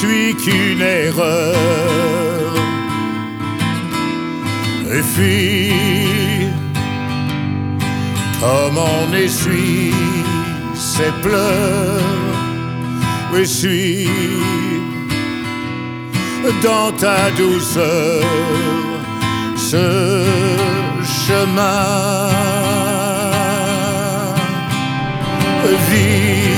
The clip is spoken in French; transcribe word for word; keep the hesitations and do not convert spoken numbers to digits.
suis qu'une erreur. Et puis, comment on essuie ses pleurs? Je suis dans ta douceur, ce chemin. Vie